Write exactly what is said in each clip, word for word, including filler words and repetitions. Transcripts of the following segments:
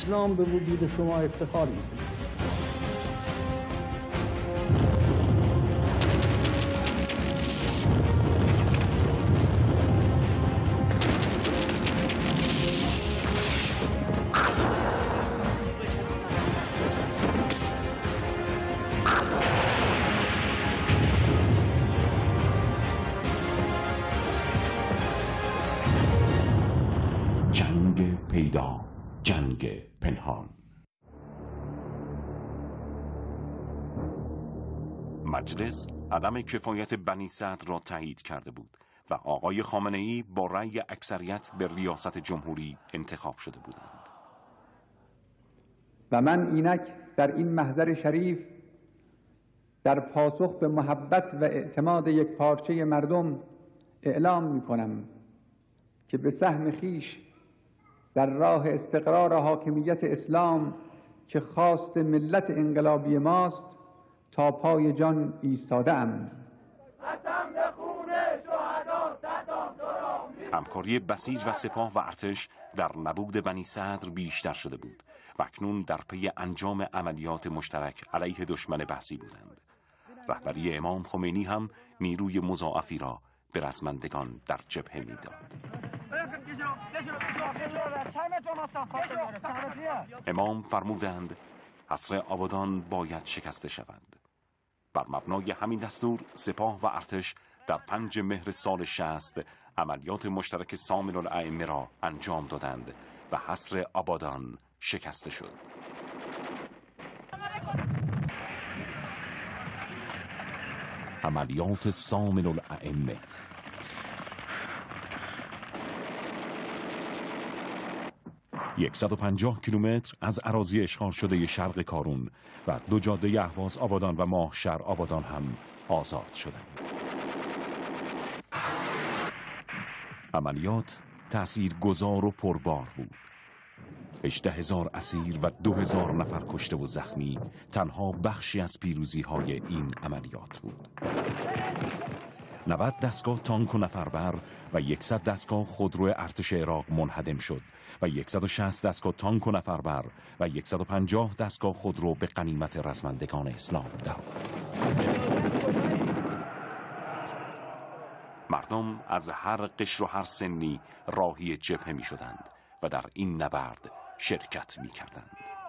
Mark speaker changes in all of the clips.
Speaker 1: اسلام به وجود شما افتخار میکنه.
Speaker 2: جنگ پیدا، جنگ پنهان. مجلس عدم کفایت بنی صدر را تایید کرده بود و آقای خامنه‌ای با رأی اکثریت به ریاست جمهوری انتخاب شده بودند.
Speaker 3: و من اینک در این محضر شریف در پاسخ به محبت و اعتماد یک پارچه مردم اعلام می کنم که به سهم خیش در راه استقرار حاکمیت اسلام که خواست ملت انقلابی ماست تا پای جان ایستاده ام.
Speaker 2: همکاری بسیج و سپاه و ارتش در نبود بنی صدر بیشتر شده بود و اکنون در پی انجام عملیات مشترک علیه دشمن بحثی بودند. رهبری امام خمینی هم نیروی مضاعفی را به رزمندگان در جبهه میداد. امام فرمودند حصر آبادان باید شکسته شود. بر مبنای همین دستور سپاه و ارتش در پنج مهر سال شصت عملیات مشترک سامن الائمه را انجام دادند و حصر آبادان شکسته شد. عملیات سامن الائمه صد و پنجاه کیلومتر از اراضی اشغال شده شرق کارون و دو جاده اهواز آبادان و ماهشهر آبادان هم آزاد شدند. عملیات تأثیرگذار و پربار بود. هجده هزار اسیر و دو هزار نفر کشته و زخمی تنها بخشی از پیروزی های این عملیات بود. نود دستگاه تانک و نفربر و صد دستگاه خودرو ارتش عراق منهدم شد و صد و شصت دستگاه تانک و نفربر و صد و پنجاه دستگاه خودرو به غنیمت رزمندگان اسلام درآمد. مردم از هر قشر و هر سنی راهی جبهه می شدند و در این نبرد شرکت می کردند.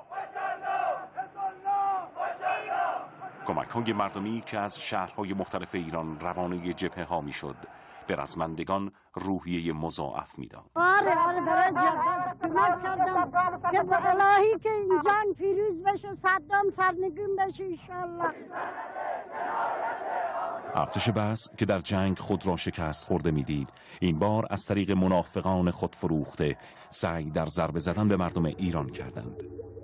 Speaker 2: کمک های مردمی که از شهرهای مختلف ایران روانه جبهه ها می شد به رزمندگان روحیه مضاعف می داد.
Speaker 4: آره آره برای جبهه کمک کردم که به الهی که این جان پیروز بشه، صدام سرنگون بشه انشالله.
Speaker 2: ارتش بس که در جنگ خود را شکست خورده میدید، این بار از طریق منافقان خود فروخته سعی در ضربه زدن به مردم ایران کردند.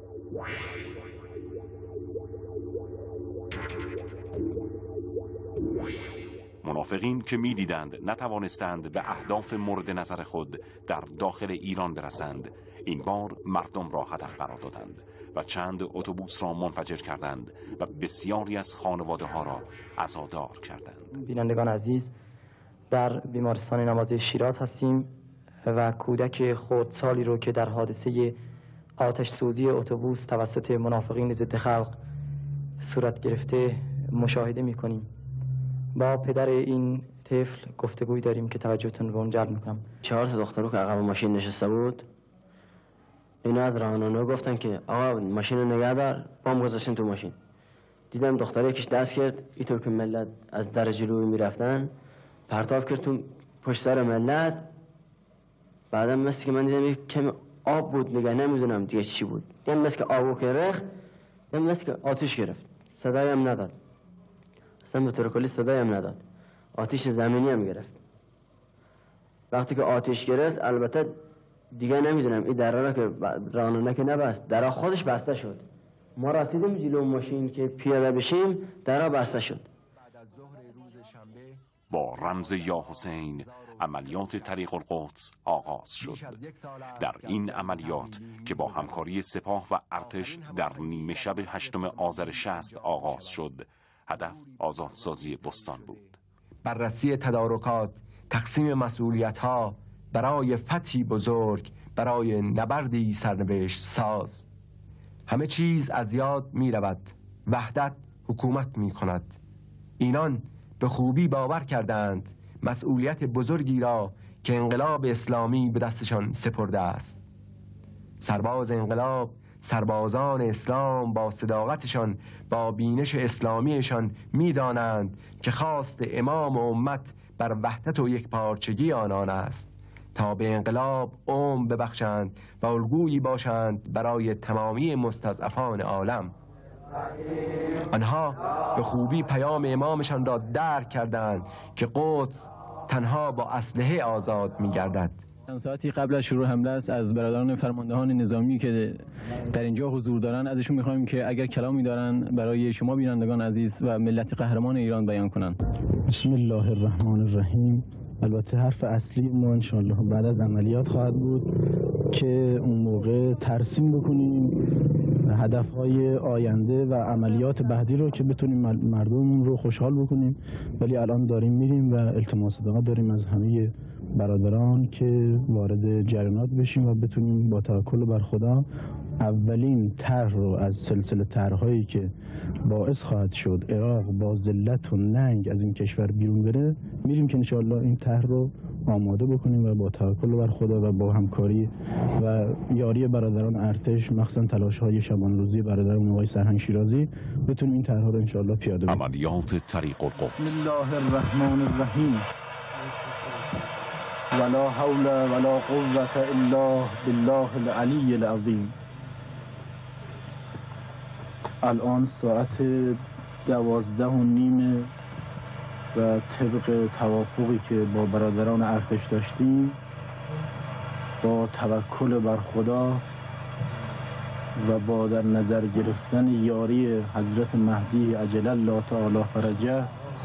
Speaker 2: منافقین که میدیدند نتوانستند به اهداف مورد نظر خود در داخل ایران برسند، این بار مردم را هدف قرار دادند و چند اتوبوس را منفجر کردند و بسیاری از خانواده ها را عزادار کردند.
Speaker 5: بینندگان عزیز، در بیمارستان نمازه شیراز هستیم و کودک خردسالی رو که در حادثه آتش سوزی اتوبوس توسط منافقین ضد خلق صورت گرفته مشاهده می‌کنیم. با پدر این طفل گفتگوی داریم که توجهتون به اون جلب میکنم.
Speaker 6: چهار تا دخترو که عقب ماشین نشسته بود، اینا از راهنما گفتن که آقا ماشین رو نگه دار، بام گذاشتن تو ماشین. دیدم دختره یکیش دست کرد، اینطور که ملت از در جلوی میرفتن پرتاب کرد تو پشت سر ملت. بعدم مثل که من دیدم یک کم آب بود، نگه نمیدونم دیگه چی بود. دیدم مثل که آبو که رخت، دیدم مثل که آتش گرفت، صدایی هم نداد، اصلا به طور کلی صدایی هم نداد، آتش زمینی هم گرفت. وقتی که آتش گرفت البته دیگه نمیدونم این درها را که راننده که نبست، درها خودش بسته شد. ما رسیدیم جلو ماشین که پیاده بشیم، درها بسته شد.
Speaker 2: با رمز یا حسین عملیات طریق القدس آغاز شد. در این عملیات که با همکاری سپاه و ارتش در نیمه شب هشتم آذر شصت آغاز شد، هدف آزادسازی بستان بود.
Speaker 7: بررسی تدارکات، تقسیم مسئولیت‌ها برای فتحی بزرگ برای نبردی سرنوشت ساز. همه چیز از یاد می رود، وحدت حکومت می کند. اینان به خوبی باور کردند مسئولیت بزرگی را که انقلاب اسلامی به دستشان سپرده است. سرباز انقلاب، سربازان اسلام با صداقتشان، با بینش اسلامیشان می‌دانند که خواست امام و امت بر وحدت و یکپارچگی آنان است تا به انقلاب عمر ببخشند و الگویی باشند برای تمامی مستضعفان عالم. آنها به خوبی پیام امامشان را درک کردند که قدس تنها با اسلحه آزاد می‌گردد.
Speaker 8: چند ساعتی قبل از شروع حمله است از برادران فرماندهان نظامی که در اینجا حضور دارند ازشون می‌خوایم که اگر کلامی دارند برای شما بینندگان عزیز و ملت قهرمان ایران بیان کنند.
Speaker 1: بسم الله الرحمن الرحیم. البته حرف اصلی ما انشاءالله بعد از عملیات خواهد بود که اون موقع ترسیم بکنیم هدفهای آینده و عملیات بعدی رو که بتونیم مردم رو خوشحال بکنیم. ولی الان داریم میریم و التماس دعا داریم از همه برادران که وارد جریانات بشیم و بتونیم با توکل بر خدا اولین طرح رو از سلسله طرح‌هایی که باعث خواهد شد عراق با ذلت و ننگ از این کشور بیرون بره، میریم که انشاءالله این طرح رو آماده بکنیم و با توکل بر خدا و با همکاری و یاری برادران ارتش، مخصوصا تلاش‌های شبان روزی برادران آقای سرهنگ شیرازی، بتونیم این طرح‌ها رو انشاءالله پیاده کنیم.
Speaker 2: عملیات طریق القدس.
Speaker 1: بسم الله الرحمن الرحیم. ولا حول ولا قوة الا بالله العلی العظیم. الان ساعت دوازده و نیم و طبق توافقی که با برادران ارتش داشتیم با توکل بر خدا و با در نظر گرفتن یاری حضرت مهدی عجل الله تعالی فرجه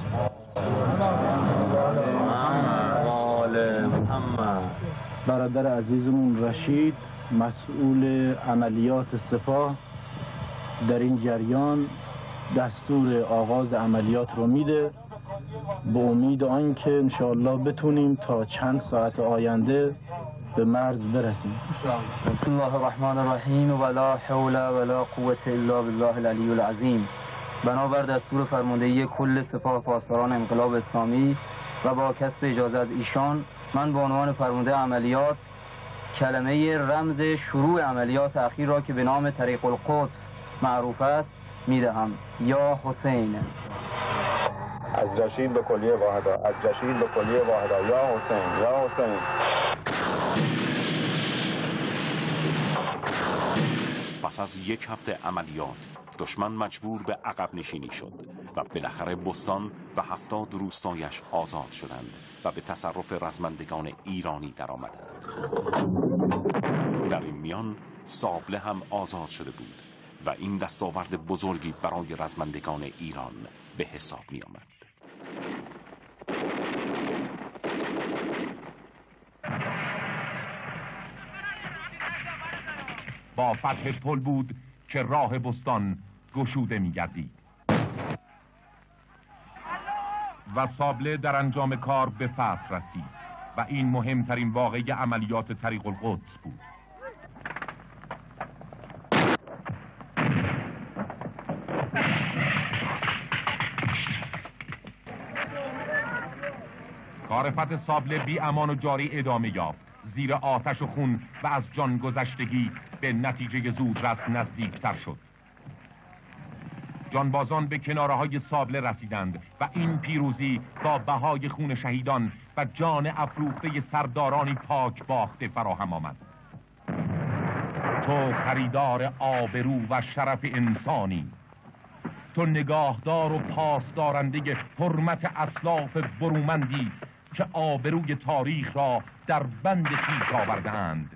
Speaker 1: برادر عزیزمون رشید مسئول عملیات سپاه در این جریان دستور آغاز عملیات رو میده، به امید آنکه انشاءالله بتونیم تا چند ساعت آینده به مرز برسیم.
Speaker 5: بسم الله الرحمن الرحیم. ولا حول ولا قوة الا بالله العلی العظیم. بنابر دستور فرماندهی کل سپاه پاسداران انقلاب اسلامی و با کسب اجازه از ایشان، من به عنوان فرمانده عملیات کلمه رمز شروع عملیات اخیر را که به نام طریق القدس معروف است میدهم. یا حسین.
Speaker 9: از رشید به کلیه واحدا، از رشید به کلیه واحدا. یا حسین، یا حسین.
Speaker 2: پس از یک هفته عملیات دشمن مجبور به عقب نشینی شد و بالاخره بستان و هفتاد روستایش آزاد شدند و به تصرف رزمندگان ایرانی درآمدند. در این میان سابله هم آزاد شده بود و این دستاورد بزرگی برای رزمندگان ایران به حساب می آمد.
Speaker 10: با فتح پل بود که راه بستان گشوده می گردید و سابله در انجام کار به فتح رسید و این مهمترین واقعه عملیات طریق القدس بود. کار فتح سابله بی امان و جاری ادامه یافت، زیر آتش و خون و از جان گذشتگی به نتیجه زودرس نزدیکتر شد. جانبازان به کناره های سابله رسیدند و این پیروزی با بهای خون شهیدان و جان افروخته سردارانی پاک باخته فراهم آمد. تو خریدار آبرو و شرف انسانی، تو نگاهدار و پاسدارنده حرمت اسلاف برومندی که آبروی تاریخ را در بند خویش آورده‌اند.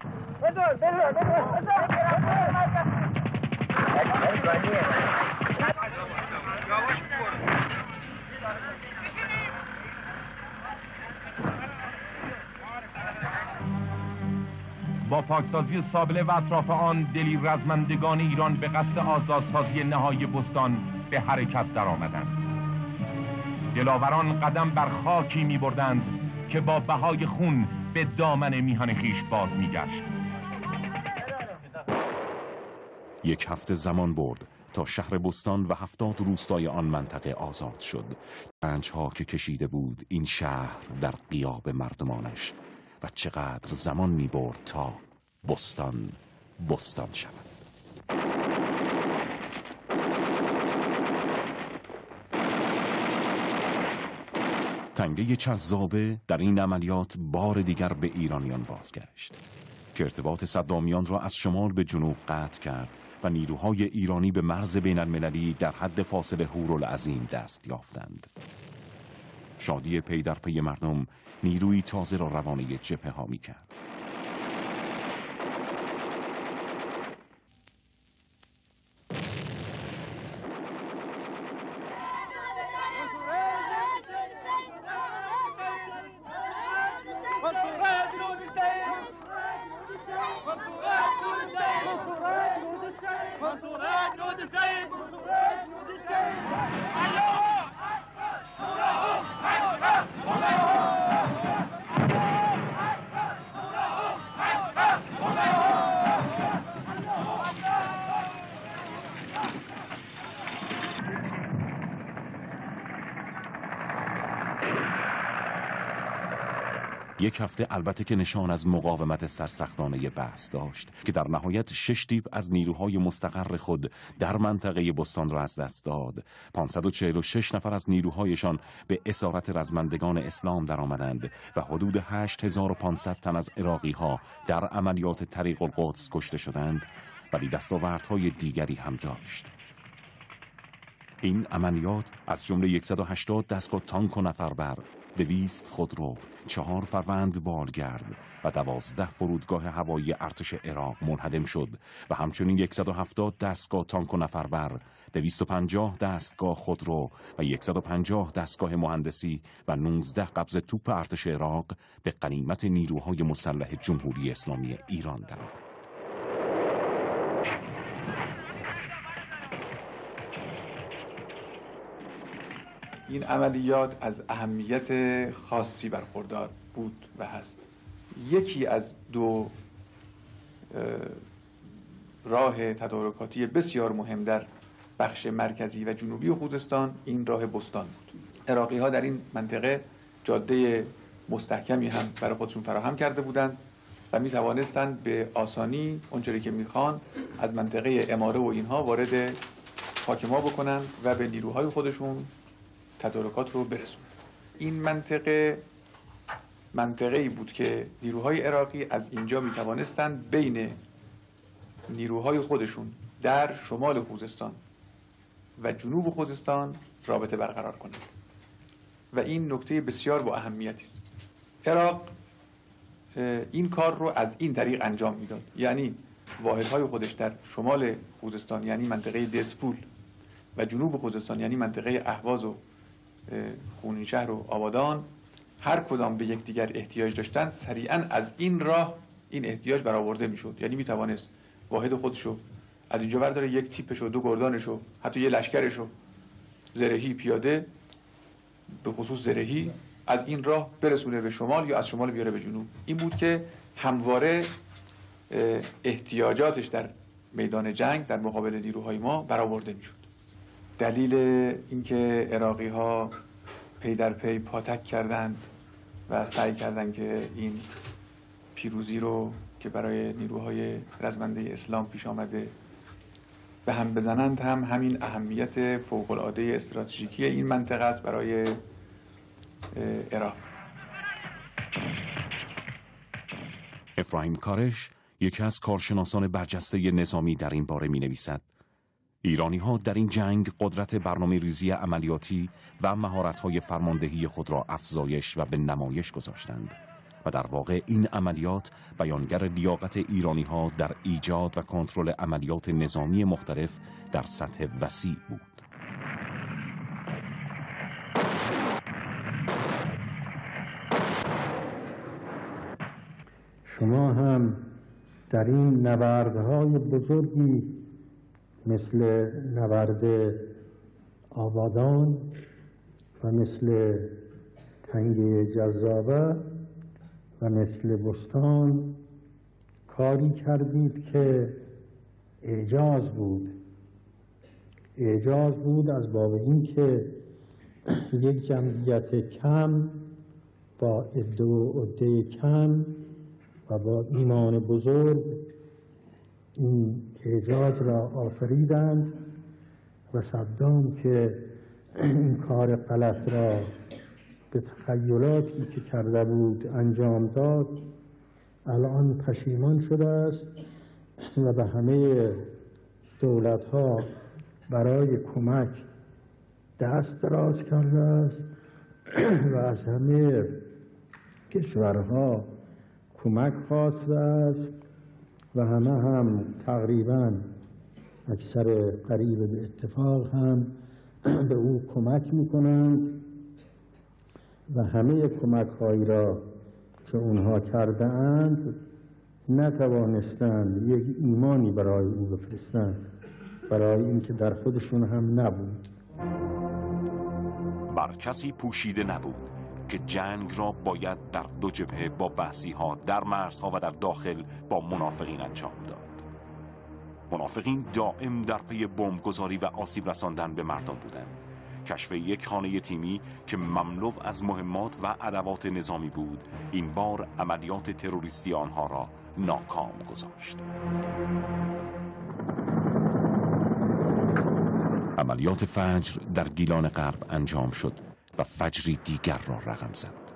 Speaker 10: با پاکسازی سابله و اطراف آن دلی رزمندگان ایران به قصد آزادسازی نهایی بستان به حرکت درآمدند. دلاوران قدم بر خاکی می بردند که با بهای خون به دامن میهن خویش باز میگشت.
Speaker 2: یک هفته زمان برد تا شهر بستان و هفتاد روستای آن منطقه آزاد شد. رنج‌ها که کشیده بود این شهر در غیاب مردمانش و چقدر زمان می برد تا بستان بستان شود. تنگه چذابه در این عملیات بار دیگر به ایرانیان بازگشت که ارتباط صدامیان را از شمال به جنوب قطع کرد و نیروهای ایرانی به مرز بین المللی در حد فاصله هورالعظیم دست یافتند. شادی پی در پی مردم نیروی تازه را روانه جبهه ها می کرد. یک هفته البته که نشان از مقاومت سرسختانه بحث داشت که در نهایت شش تیپ از نیروهای مستقر خود در منطقه بستان را از دست داد. پانصد و چهل و شش نفر از نیروهایشان به اسارت رزمندگان اسلام درآمدند و حدود هشت هزار و پانصد تن از عراقی ها در عملیات طریق القدس کشته شدند، ولی دستاوردهای دیگری هم داشت. این عملیات از جمله صد و هشتاد دستگاه تانک و نفربر، دویست خودرو، چهار فروند بالگرد و دوازده فرودگاه هوایی ارتش عراق منهدم شد و همچنین صد و هفتاد دستگاه تانک و نفربر، دویست و پنجاه دستگاه خودرو و صد و پنجاه دستگاه مهندسی و نوزده قبض توپ ارتش عراق به غنیمت نیروهای مسلح جمهوری اسلامی ایران درآمد.
Speaker 3: این عملیات از اهمیت خاصی برخوردار بود و هست. یکی از دو راه تدارکاتی بسیار مهم در بخش مرکزی و جنوبی خوزستان این راه بستان بود. عراقی ها در این منطقه جاده مستحکمی هم برای خودشون فراهم کرده بودند و می توانستند به آسانی اونجوری که میخوان از منطقه اماره و اینها وارد خاک ما بکنند و به نیروهای خودشون تدارکات رو برسون. این منطقه منطقه‌ای بود که نیروهای عراقی از اینجا می توانستند بین نیروهای خودشون در شمال خوزستان و جنوب خوزستان رابطه برقرار کنند و این نکته بسیار با اهمیتی است. عراق این کار رو از این طریق انجام میداد، یعنی واحدهای خودش در شمال خوزستان یعنی منطقه دسفول و جنوب خوزستان یعنی منطقه اهواز و خونینشهر و آبادان هر کدام به یکدیگر احتیاج داشتند، سریعا از این راه این احتیاج برآورده میشد. یعنی میتوانست واحد خودشو از اینجا برداره، یک تیپشو، دو گردانشو، حتی یه لشکرشو زرهی پیاده، به خصوص زرهی، از این راه برسونه به شمال یا از شمال بیاره به جنوب. این بود که همواره احتیاجاتش در میدان جنگ در مقابل نیروهای ما برآورده میشد. دلیل اینکه عراقی ها پی در پی پاتک کردند و سعی کردند که این پیروزی رو که برای نیروهای رزمنده اسلام پیش آمده به هم بزنند هم همین اهمیت فوق‌العاده استراتژیکی این منطقه است برای عراق.
Speaker 2: افرایم کارش، یکی از کارشناسان برجسته نظامی، در این باره می نویسد: ایرانی ها در این جنگ قدرت برنامه ریزی عملیاتی و مهارت‌های فرماندهی خود را افزایش و به نمایش گذاشتند و در واقع این عملیات بیانگر لیاقت ایرانی ها در ایجاد و کنترل عملیات نظامی مختلف در سطح وسیع بود.
Speaker 11: شما هم در این نبردهای بزرگی مثل نبرد آبادان و مثل تنگه جذابه و و مثل بستان کاری کردید که اعجاز بود. اعجاز بود از باب اینکه یک جمعیت کم با عده و عده کم و با ایمان بزرگ این اعجاز را آفریدند و صدام که این کار غلط را به تخیلاتی که کرده بود انجام داد، الان پشیمان شده است و به همه دولت‌ها برای کمک دست دراز کرده است و از همه کشورها کمک خواسته است و همه هم تقریباً اکثر قریب به اتفاق هم به او کمک میکنند و همه کمک هایی را که اونها کرده اند نتوانستند یک ایمانی برای او بفرستند، برای اینکه در خودشون هم نبود.
Speaker 2: بر کسی پوشیده نبود که جنگ را باید در دو جبهه با بحثی ها در مرزها و در داخل با منافقین انجام داد. منافقین دائم در پی بمبگذاری و آسیب رساندن به مردم بودند. کشف یک خانه تیمی که مملو از مهمات و ادوات نظامی بود این بار عملیات تروریستی آنها را ناکام گذاشت. عملیات فجر در گیلان غرب انجام شد و فجری دیگر را رقم زد.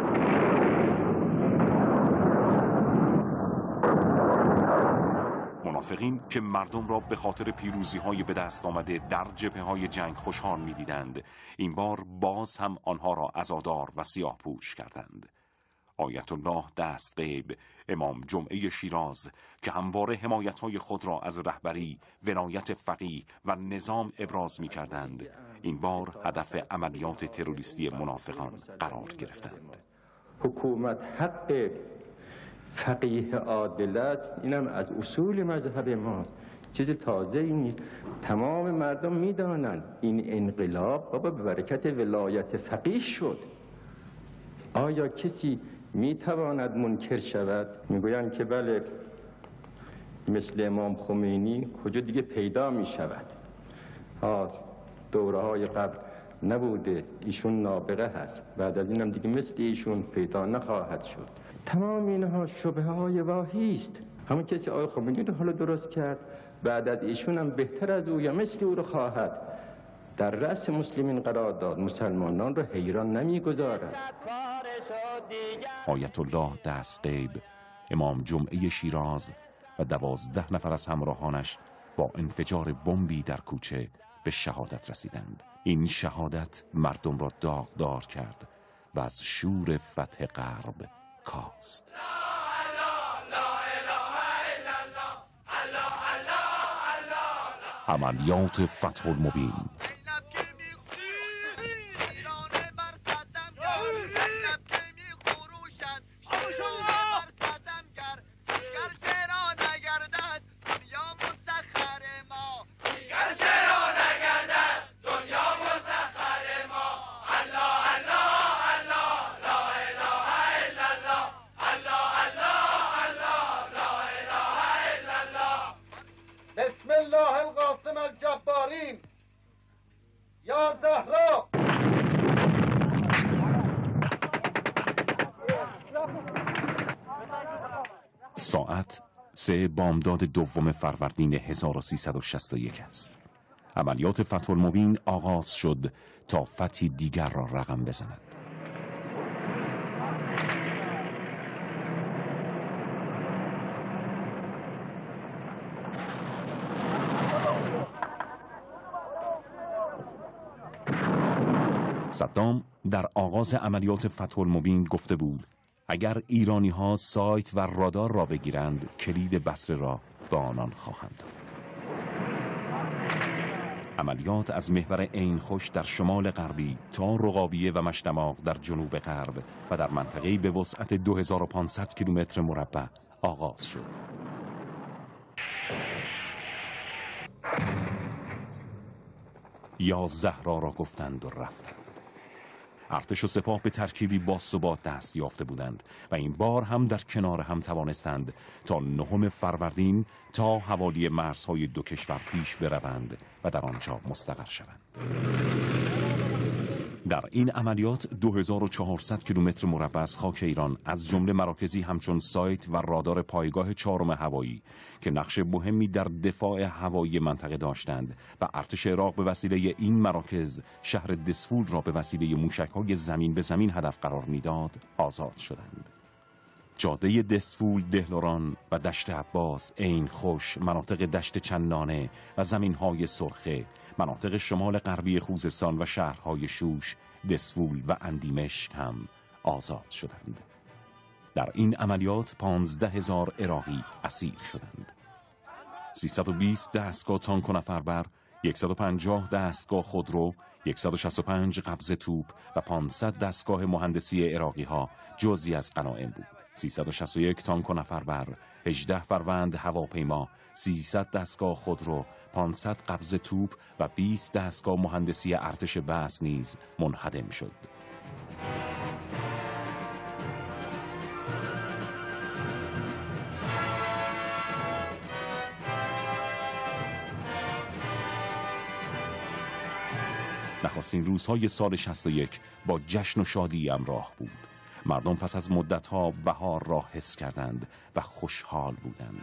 Speaker 2: منافقین که مردم را به خاطر پیروزی‌های به دست آمده در جبهه‌های جنگ خوشحال می‌دیدند، این بار باز هم آنها را عزادار و سیاه‌پوش کردند. آیت الله دستغیب، امام جمعه شیراز که همواره حمایت‌های خود را از رهبری، ولایت فقیه و نظام ابراز می‌کردند، این بار هدف عملیات تروریستی منافقان قرار گرفتند.
Speaker 12: حکومت حق فقیه عادل است، اینم از اصول مذهب ماست، چیز تازه ای نیست. تمام مردم میدانند این انقلاب بابا به برکت ولایت فقیه شد. آیا کسی میتواند منکر شود؟ میگویند که بله، مثل امام خمینی کجا دیگه پیدا میشود. دوره های قبل نبوده، ایشون نابغه هست، بعد از اینم دیگه مثل ایشون پیدا نخواهد شد. تمام اینها شبهه های واهی است. همون کسی آقای خمینی رو حالا درست کرد، بعد از ایشون هم بهتر از او یا مثل او رو خواهد در رأس مسلمین قرار داد. مسلمانان رو حیران نمیگذارد.
Speaker 2: آیت الله دستغیب، امام جمعه شیراز و دوازده نفر از همراهانش با انفجار بمبی در کوچه به شهادت رسیدند. این شهادت مردم را داغدار کرد و از شور فتح غرب کاست. عملیات فتح المبین. ساعت سه بامداد دوم فروردین هزار و سیصد و شصت و یک است. عملیات فتح المبین آغاز شد تا فتحی دیگر را رقم بزند. صدام در آغاز عملیات فتح المبین گفته بود اگر ایرانی ها سایت و رادار را بگیرند کلید بصره را به آنان خواهند داد. عملیات از محور عین خوش در شمال غربی تا رقابیه و مشتماق در جنوب غرب و در منطقه‌ای به وسعت دو هزار و پانصد کیلومتر مربع آغاز شد. یا زهرا را گفتند و رفتند. ارتش و سپاه به ترکیبی باثبات دست یافته بودند و این بار هم در کنار هم توانستند تا نهم فروردین تا حوالی مرزهای دو کشور پیش بروند و در آنجا مستقر شوند. در این عملیات دو هزار و چهارصد کیلومتر مربع از خاک ایران از جمله مراکزی همچون سایت و رادار پایگاه چهارم هوایی که نقش مهمی در دفاع هوایی منطقه داشتند و ارتش عراق به وسیله این مراکز شهر دسفول را به وسیله موشک‌های زمین به زمین هدف قرار میداد، آزاد شدند. جاده دسفول، دهلوران و دشت عباس، عین خوش، مناطق دشت چندانه و زمینهای سرخه، مناطق شمال غربی خوزستان و شهرهای شوش، دسفول و اندیمشک هم آزاد شدند. در این عملیات پانزده هزار عراقی اسیر شدند. سیصد و بیست دستگاه تانک و نفربر، صد و پنجاه دستگاه خودرو، صد و شصت و پنج قبض توپ و پانصد دستگاه مهندسی عراقی ها جزئی از غنایم بود. سیصد و شصت و یک تانک و نفربر، هجده فروند هواپیما، سیصد دستگاه خودرو، پانصد قبض توپ و بیست دستگاه مهندسی ارتش بعث نیز منهدم شد. نخستین روزهای سال شصت و یک با جشن و شادی همراه بود. مردم پس از مدتها بهار را حس کردند و خوشحال بودند.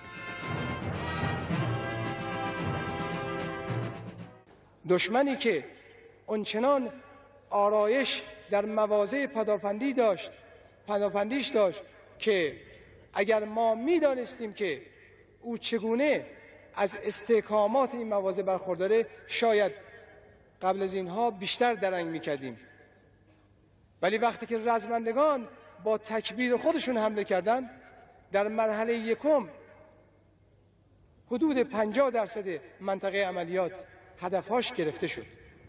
Speaker 13: دشمنی که اونچنان آرایش در مواضع پدافندی داشت پدافندیش داشت که اگر ما می‌دانستیم که او چگونه از استحکامات این مواضع برخورداره، شاید قبل از اینها بیشتر درنگ می‌کردیم. ولی وقتی که رزمندگان با تکبیر خودشون حمله کردند، در مرحله یکم حدود پنجاه درصد منطقه عملیات هدفهاش گرفته شد.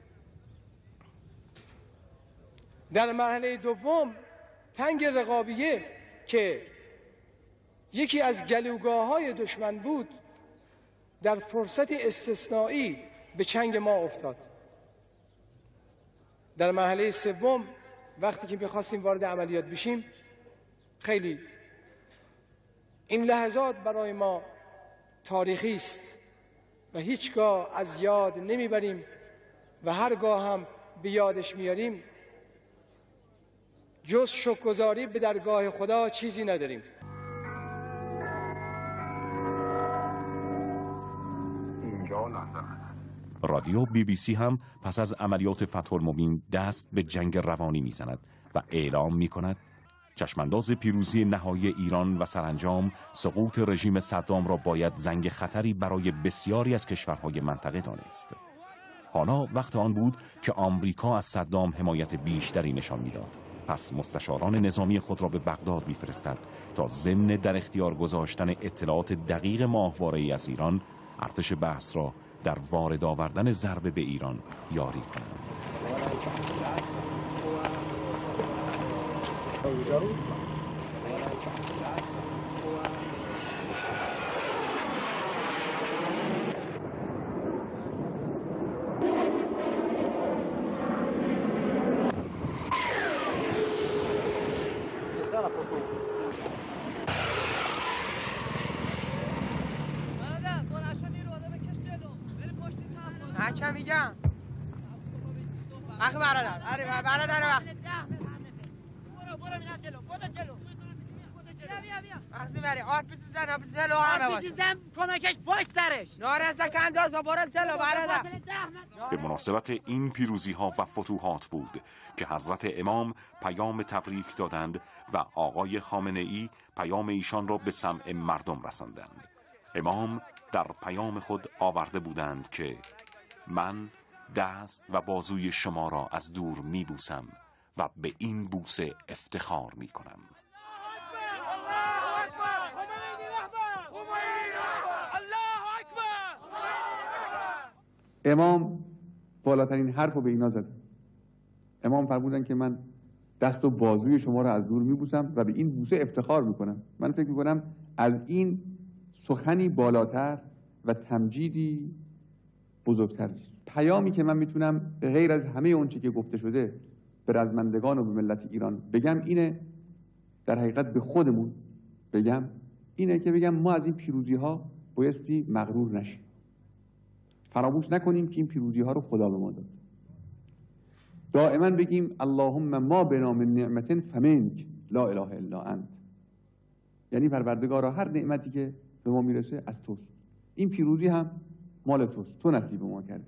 Speaker 13: در مرحله دوم تنگ رقابیه که یکی از گلوگاه‌های دشمن بود، در فرصت استثنایی به چنگ ما افتاد. در مرحله سوم وقتی که می‌خواستیم وارد عملیات بشیم، خیلی این لحظات برای ما تاریخی است و هیچگاه از یاد نمیبریم و هرگاه هم به یادش میاریم جز شکرگزاری به درگاه خدا چیزی نداریم.
Speaker 2: اینجا لندن. رادیو بی بی سی هم پس از عملیات فتح المبین دست به جنگ روانی میزند و اعلام میکند چشمانداز پیروزی نهایی ایران و سرانجام سقوط رژیم صدام را باید زنگ خطری برای بسیاری از کشورهای منطقه دانست. حالا وقت آن بود که آمریکا از صدام حمایت بیشتری نشان میداد. پس مستشاران نظامی خود را به بغداد میفرستد تا ضمن در اختیار گذاشتن اطلاعات دقیق ماهواره‌ای از ایران، ارتش بعث را در وارد آوردن ضربه به ایران یاری کنند.
Speaker 14: چه میگم؟ آخه برادر، آره برادر وقت. برو برو میرم جلو، برو جلو. بیا بیا. اخزی بری، آرپی تو زن، آرپی جلو همه باش. آرپی تو زن، کمکش باش سرش. نارنزه که اندازه برو جلو برادر.
Speaker 2: به مناسبت این پیروزی ها و فتوحات بود که حضرت امام پیام تبریک دادند و آقای خامنه ای پیام ایشان را به سمع مردم رساندند. امام در پیام خود آورده بودند که من دست و بازوی شما را از دور می بوسم و به این بوسه افتخار می کنم.
Speaker 3: امام بالاترین حرف رو به اینا زد. امام فرمودن که من دست و بازوی شما را از دور می بوسم و به این بوسه افتخار می کنم. من فکر می کنم از این سخنی بالاتر و تمجیدی بزرگتر نیست. پیامی که من میتونم غیر از همه اون چی که گفته شده به رزمندگان و به ملت ایران بگم اینه، در حقیقت به خودمون بگم اینه که بگم ما از این پیروزی ها بایستی مغرور نشیم. فراموش نکنیم که این پیروزی ها رو خدا به ما داد. دائما بگیم اللهم ما بنا من نعمت فمنک لا اله الا انت. یعنی پروردگارا هر نعمتی که به ما میرسه از توست. این پیروزی هم مال توست، تو نصیب ما کردی.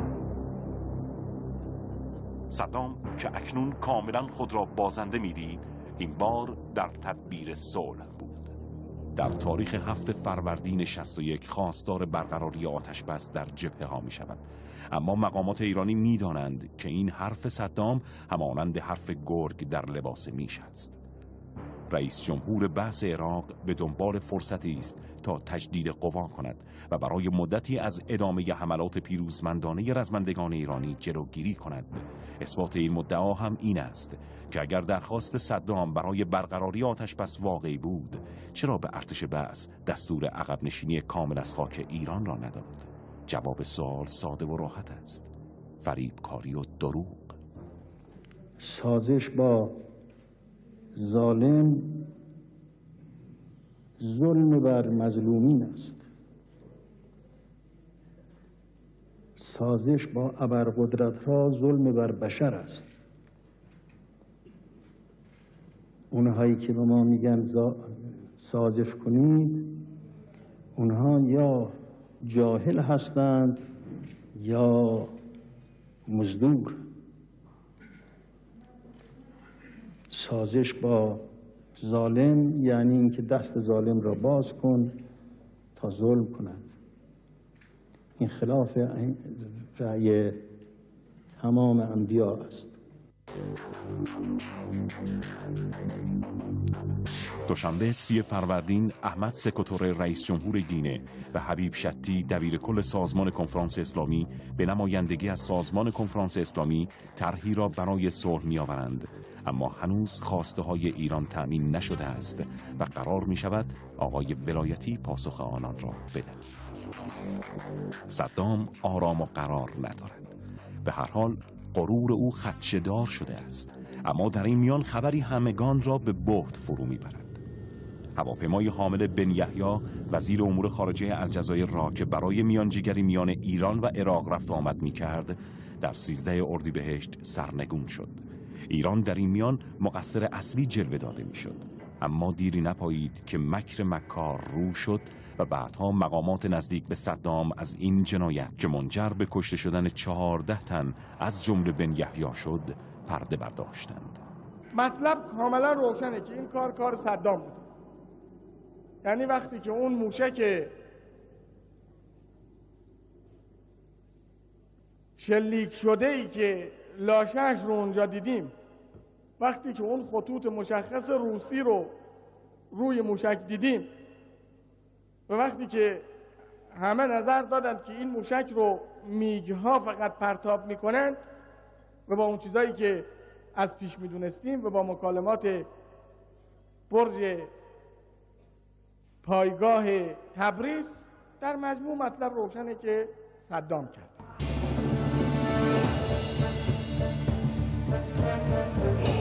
Speaker 2: صدام که اکنون کاملا خود را بازنده میدید، این بار در تدبیر صلح بود. در تاریخ هفت فروردین شصت و یک خواستار برقراری آتش بس در جبهه ها می شود. اما مقامات ایرانی می دانند که این حرف صدام همانند حرف گرگ در لباس میش است. رئیس جمهور بحث عراق به دنبال فرصتی است تا تجدید قوا کند و برای مدتی از ادامه حملات پیروزمندانه رزمندگان ایرانی جلوگیری کند. اثبات این مدعا هم این است که اگر درخواست صدام برای برقراری آتش بس واقعی بود، چرا به ارتش بعث دستور عقب نشینی کامل از خاک ایران را نداد؟ جواب سوال ساده و راحت است: فریبکاری و دروغ.
Speaker 11: سازش با ظالم ظلم بر مظلومین است. سازش با ابرقدرت ها ظلم بر بشر است. اونهایی که به ما میگن سازش کنید، اونها یا جاهل هستند یا مزدور. سازش با ظالم یعنی اینکه دست ظالم را باز کن تا ظلم کند. این خلاف رأی تمام انبیا است.
Speaker 2: دوشنبه سی فروردین احمد سکوتوره رئیس جمهور گینه و حبیب شتی دبیر کل سازمان کنفرانس اسلامی به نمایندگی از سازمان کنفرانس اسلامی طرحی را برای صلح می‌آورند، اما هنوز خواسته های ایران تأمین نشده است و قرار می شود آقای ولایتی پاسخ آنان را بدهد. صدام آرام و قرار ندارد. به هر حال غرور او خدشه‌دار شده است، اما در این میان خبری همگان را به بهت فرو میبرد. هواپیمای حامل بن یحیی وزیر امور خارجه الجزایر را که برای میانجیگری میان ایران و عراق رفت و آمد میکرد، در سیزده اردیبهشت سرنگون شد. ایران در این میان مقصر اصلی جلوه داده میشد، اما دیری نپایید که مکر مکار رو شد و بعدها مقامات نزدیک به صدام از این جنایت که منجر به کشته شدن چهارده تن از جمله بن یحیی شد پرده برداشتند.
Speaker 13: مطلب کاملا روشنه که این کار کار صدام بود. یعنی وقتی که اون موشک شلیک شده ای که لاشه‌اش رو اونجا دیدیم، وقتی که اون خطوط مشخص روسی رو روی موشک دیدیم و وقتی که همه نظر دادن که این موشک رو میگ‌ها فقط پرتاب میکنند و با اون چیزایی که از پیش میدونستیم و با مکالمات برج پایگاه تبریز، در مجموع مطلب روشنه که صدام کرد.